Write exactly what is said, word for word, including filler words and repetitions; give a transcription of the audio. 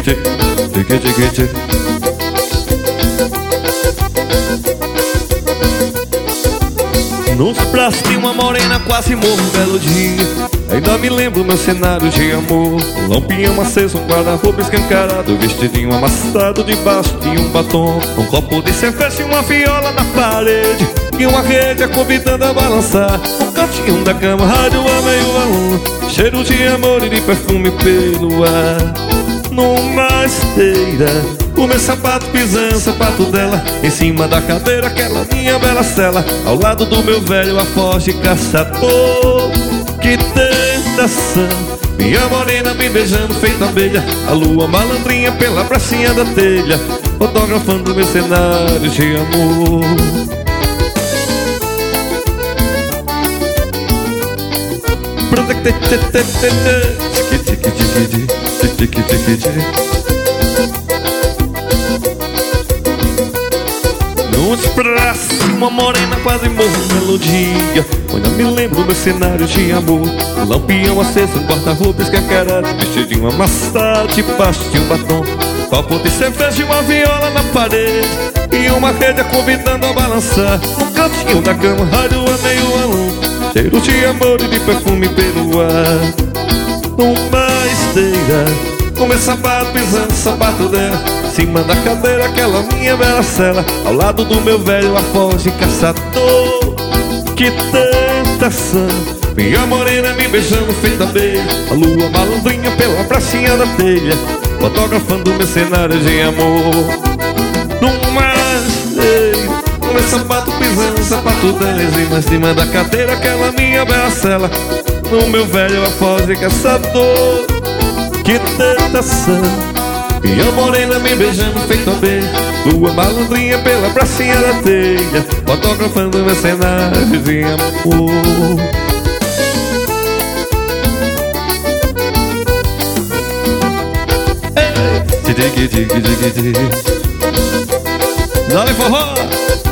Nos braços de uma morena quase morro um belo dia. Ainda me lembro meu cenário de amor. Um lampião aceso, um guarda-roupa escancarado, vestidinho amassado debaixo de um batom. Um copo de cerveja e uma viola na parede, e uma rede a convidando a balançar. Um cantinho da cama, rádio a meio aluno, cheiro de amor e de perfume pelo ar. Numa esteira, o meu sapato pisando o sapato dela, em cima da cadeira aquela minha bela cela, ao lado do meu velho afoge caçador. Que tentação, minha morena me beijando feita abelha, a lua malandrinha pela pracinha da telha, fotografando meu cenário de amor. Nos braços, uma morena quase morro melodia. Quando eu me lembro do cenário de amor, um lampião aceso, um guarda-roupa escancarado, vestidinho amassado debaixo de um batom. Copo de cerveja e uma viola na parede, e uma rede a convidando a balançar. Um cantinho da cama, rádio a meio aluno, cheiro de amor e de perfume pelo ar. Numa esteira, com meu sapato pisando o sapato dela, em cima da cadeira aquela minha bela cela, ao lado do meu velho afoge caçador. Que tentação, minha morena me beijando feita abelha, a lua malandrinha pela pracinha da telha, fotografando meu cenário de amor. Numa esteira, com meu sapato pisando o sapato dela, em cima da cadeira aquela minha bela cela, no meu velho afoge caçador. Que tentação, minha morena me beijando feito abelha, lua malandrinha pela pracinha da telha, fotografando meu cenário de amor. Ei, dig dig dig dig dig. Dale forró.